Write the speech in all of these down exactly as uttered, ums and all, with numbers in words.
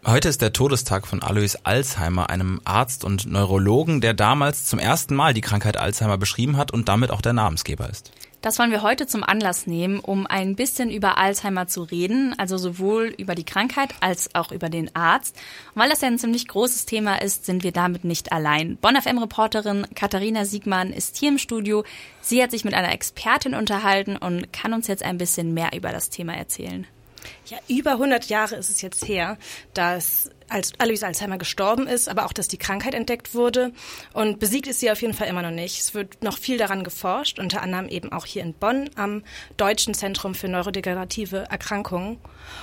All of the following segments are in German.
Heute ist der Todestag von Alois Alzheimer, einem Arzt und Neurologen, der damals zum ersten Mal die Krankheit Alzheimer beschrieben hat und damit auch der Namensgeber ist. Das wollen wir heute zum Anlass nehmen, um ein bisschen über Alzheimer zu reden, also sowohl über die Krankheit als auch über den Arzt. Und weil das ja ein ziemlich großes Thema ist, sind wir damit nicht allein. Bonn F M-Reporterin Katharina Siegmann ist hier im Studio. Sie hat sich mit einer Expertin unterhalten und kann uns jetzt ein bisschen mehr über das Thema erzählen. Ja, über hundert Jahre ist es jetzt her, dass Alois Alzheimer gestorben ist, aber auch, dass die Krankheit entdeckt wurde. Und besiegt ist sie auf jeden Fall immer noch nicht. Es wird noch viel daran geforscht, unter anderem eben auch hier in Bonn am Deutschen Zentrum für neurodegenerative Erkrankungen.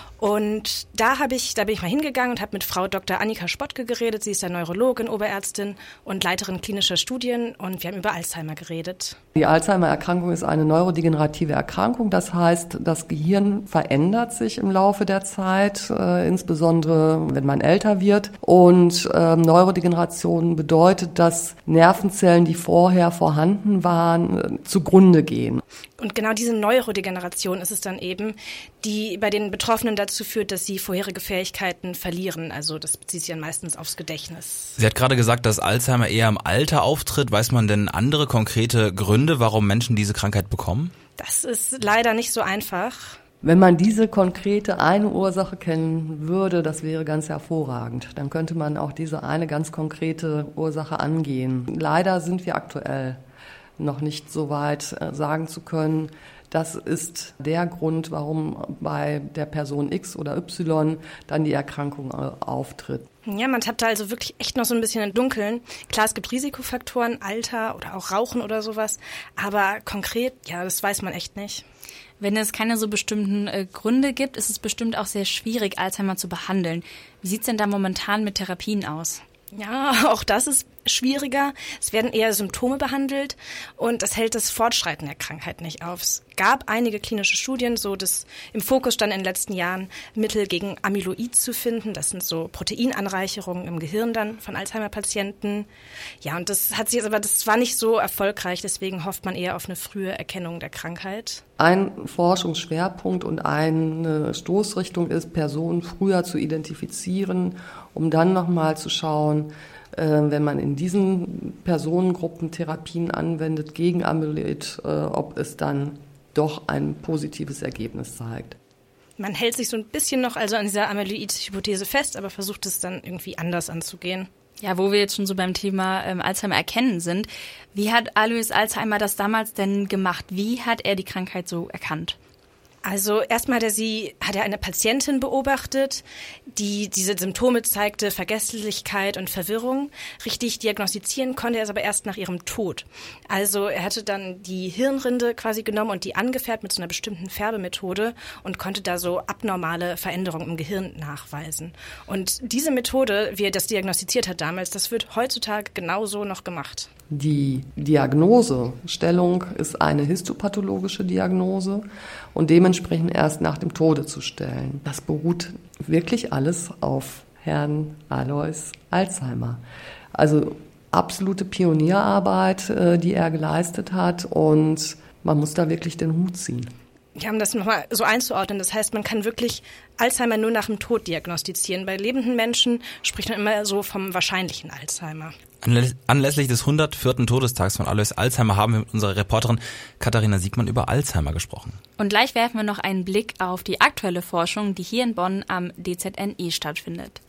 Und da habe ich, da bin ich mal hingegangen und habe mit Frau Doktor Annika Spottke geredet. Sie ist ja Neurologin, Oberärztin und Leiterin klinischer Studien. Und wir haben über Alzheimer geredet. Die Alzheimer-Erkrankung ist eine neurodegenerative Erkrankung. Das heißt, das Gehirn verändert sich im Laufe der Zeit, äh, insbesondere wenn man älter wird. Und äh, Neurodegeneration bedeutet, dass Nervenzellen, die vorher vorhanden waren, äh, zugrunde gehen. Und genau diese Neurodegeneration ist es dann eben, die bei den Betroffenen dazu führt, dass sie vorherige Fähigkeiten verlieren. Also das bezieht sich dann meistens aufs Gedächtnis. Sie hat gerade gesagt, dass Alzheimer eher im Alter auftritt. Weiß man denn andere konkrete Gründe, warum Menschen diese Krankheit bekommen? Das ist leider nicht so einfach. Wenn man diese konkrete eine Ursache kennen würde, das wäre ganz hervorragend. Dann könnte man auch diese eine ganz konkrete Ursache angehen. Leider sind wir aktuell noch nicht so weit sagen zu können, das ist der Grund, warum bei der Person X oder Y dann die Erkrankung auftritt. Ja, man tappt da also wirklich echt noch so ein bisschen im Dunkeln. Klar, es gibt Risikofaktoren, Alter oder auch Rauchen oder sowas, aber konkret, ja, das weiß man echt nicht. Wenn es keine so bestimmten äh, Gründe gibt, ist es bestimmt auch sehr schwierig, Alzheimer zu behandeln. Wie sieht's denn da momentan mit Therapien aus? Ja, auch das ist schwieriger. Es werden eher Symptome behandelt und das hält das Fortschreiten der Krankheit nicht auf. Es gab einige klinische Studien, so dass im Fokus stand in den letzten Jahren Mittel gegen Amyloid zu finden. Das sind so Proteinanreicherungen im Gehirn dann von Alzheimer-Patienten. Ja, und das hat sich jetzt aber, das war nicht so erfolgreich, deswegen hofft man eher auf eine frühe Erkennung der Krankheit. Ein Forschungsschwerpunkt und eine Stoßrichtung ist, Personen früher zu identifizieren, um dann nochmal zu schauen, wenn man in diesen Personengruppen Therapien anwendet gegen Amyloid, ob es dann doch ein positives Ergebnis zeigt. Man hält sich so ein bisschen noch also an dieser Amyloid-Hypothese fest, aber versucht es dann irgendwie anders anzugehen. Ja, wo wir jetzt schon so beim Thema ähm, Alzheimer erkennen sind. Wie hat Alois Alzheimer das damals denn gemacht? Wie hat er die Krankheit so erkannt? Also erstmal hat er sie, hat er eine Patientin beobachtet, die diese Symptome zeigte, Vergesslichkeit und Verwirrung. Richtig diagnostizieren konnte er es aber erst nach ihrem Tod. Also er hatte dann die Hirnrinde quasi genommen und die angefärbt mit so einer bestimmten Färbemethode und konnte da so abnormale Veränderungen im Gehirn nachweisen. Und diese Methode, wie er das diagnostiziert hat damals, das wird heutzutage genauso noch gemacht. Die Diagnosestellung ist eine histopathologische Diagnose und dementsprechend erst nach dem Tode zu stellen. Das beruht wirklich alles auf Herrn Alois Alzheimer. Also absolute Pionierarbeit, die er geleistet hat, und man muss da wirklich den Hut ziehen. Ja, um das nochmal so einzuordnen, das heißt, man kann wirklich Alzheimer nur nach dem Tod diagnostizieren. Bei lebenden Menschen spricht man immer so vom wahrscheinlichen Alzheimer. Anlässlich des hundertvierten Todestags von Alois Alzheimer haben wir mit unserer Reporterin Katharina Siegmann über Alzheimer gesprochen. Und gleich werfen wir noch einen Blick auf die aktuelle Forschung, die hier in Bonn am D Z N E stattfindet.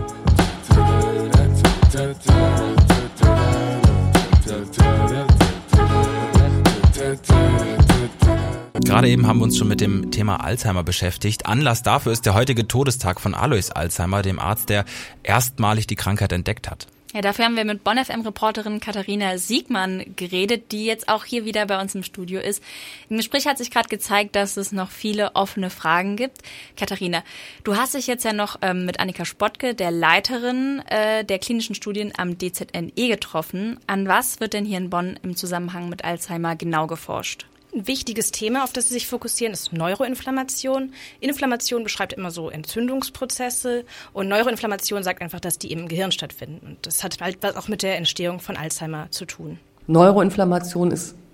Gerade eben haben wir uns schon mit dem Thema Alzheimer beschäftigt. Anlass dafür ist der heutige Todestag von Alois Alzheimer, dem Arzt, der erstmalig die Krankheit entdeckt hat. Ja, dafür haben wir mit Bonn F M-Reporterin Katharina Siegmann geredet, die jetzt auch hier wieder bei uns im Studio ist. Im Gespräch hat sich gerade gezeigt, dass es noch viele offene Fragen gibt. Katharina, du hast dich jetzt ja noch ähm, mit Annika Spottke, der Leiterin äh, der klinischen Studien am D Z N E, getroffen. An was wird denn hier in Bonn im Zusammenhang mit Alzheimer genau geforscht? Ein wichtiges Thema, auf das Sie sich fokussieren, ist Neuroinflammation. Inflammation beschreibt immer so Entzündungsprozesse und Neuroinflammation sagt einfach, dass die im Gehirn stattfinden. Und das hat halt auch mit der Entstehung von Alzheimer zu tun. Neuroinflammation ist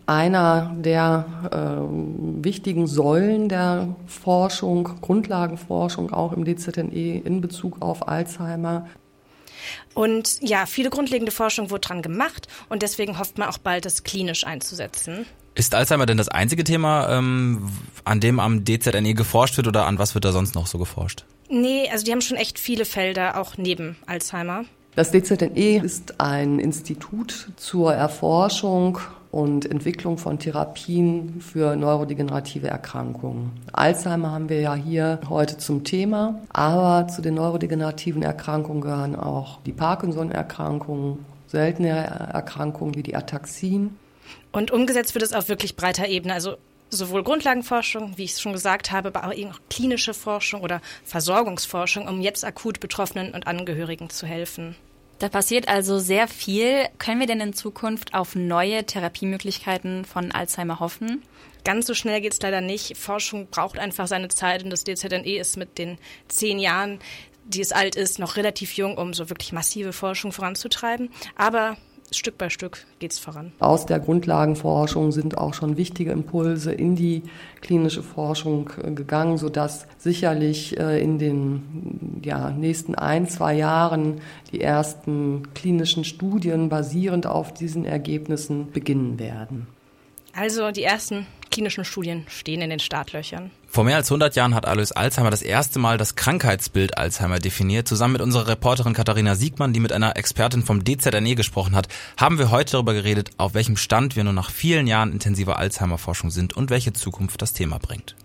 einer der äh, wichtigen Säulen der Forschung, Grundlagenforschung auch im D Z N E in Bezug auf Alzheimer. Und ja, viele grundlegende Forschung wurde dran gemacht und deswegen hofft man auch bald, das klinisch einzusetzen. Ist Alzheimer denn das einzige Thema, ähm, an dem am D Z N E geforscht wird, oder an was wird da sonst noch so geforscht? Nee, also die haben schon echt viele Felder, auch neben Alzheimer. Das D Z N E ist ein Institut zur Erforschung und Entwicklung von Therapien für neurodegenerative Erkrankungen. Alzheimer haben wir ja hier heute zum Thema, aber zu den neurodegenerativen Erkrankungen gehören auch die Parkinson-Erkrankungen, seltene Erkrankungen wie die Ataxien. Und umgesetzt wird es auf wirklich breiter Ebene, also sowohl Grundlagenforschung, wie ich es schon gesagt habe, aber auch klinische Forschung oder Versorgungsforschung, um jetzt akut Betroffenen und Angehörigen zu helfen. Da passiert also sehr viel. Können wir denn in Zukunft auf neue Therapiemöglichkeiten von Alzheimer hoffen? Ganz so schnell geht es leider nicht. Forschung braucht einfach seine Zeit und das D Z N E ist mit den zehn Jahren, die es alt ist, noch relativ jung, um so wirklich massive Forschung voranzutreiben. Aber Stück bei Stück geht es voran. Aus der Grundlagenforschung sind auch schon wichtige Impulse in die klinische Forschung gegangen, sodass sicherlich in den ja, nächsten ein, zwei Jahren die ersten klinischen Studien basierend auf diesen Ergebnissen beginnen werden. Also die ersten klinischen Studien stehen in den Startlöchern. Vor mehr als hundert Jahren hat Alois Alzheimer das erste Mal das Krankheitsbild Alzheimer definiert. Zusammen mit unserer Reporterin Katharina Siegmann, die mit einer Expertin vom D Z N E gesprochen hat, haben wir heute darüber geredet, auf welchem Stand wir nur nach vielen Jahren intensiver Alzheimer-Forschung sind und welche Zukunft das Thema bringt.